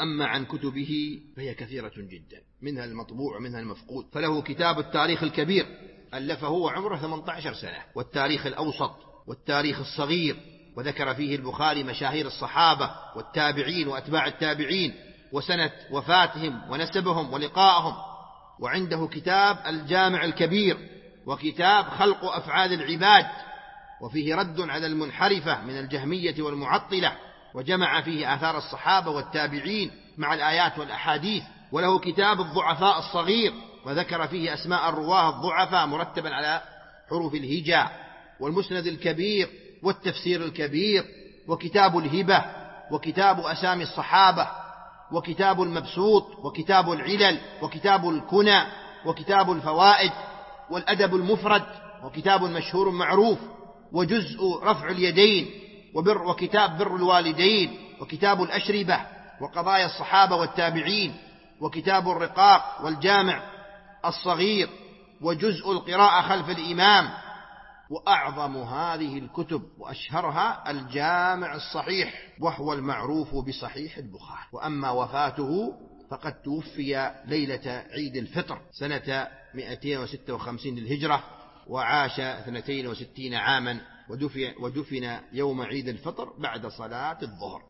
وأما عن كتبه فهي كثيرة جدا، منها المطبوع ومنها المفقود. فله كتاب التاريخ الكبير ألفه وعمره 18 سنة، والتاريخ الأوسط، والتاريخ الصغير، وذكر فيه البخاري مشاهير الصحابة والتابعين وأتباع التابعين وسنة وفاتهم ونسبهم ولقائهم. وعنده كتاب الجامع الكبير، وكتاب خلق أفعال العباد، وفيه رد على المنحرفة من الجهمية والمعطلة، وجمع فيه آثار الصحابة والتابعين مع الآيات والأحاديث. وله كتاب الضعفاء الصغير، وذكر فيه أسماء الرواه الضعفاء مرتبا على حروف الهجاء. والمسند الكبير، والتفسير الكبير، وكتاب الهبة، وكتاب أسامي الصحابة، وكتاب المبسوط، وكتاب العلل، وكتاب الكنى، وكتاب الفوائد، والأدب المفرد، وكتاب مشهور معروف، وجزء رفع اليدين، وكتاب بر الوالدين، وكتاب الأشربة، وقضايا الصحابة والتابعين، وكتاب الرقاق، والجامع الصغير، وجزء القراءة خلف الإمام. وأعظم هذه الكتب وأشهرها الجامع الصحيح، وهو المعروف بصحيح البخاري. وأما وفاته فقد توفي ليلة عيد الفطر سنة 256 للهجرة، وعاش 62 عاما، ودفن يوم عيد الفطر بعد صلاة الظهر.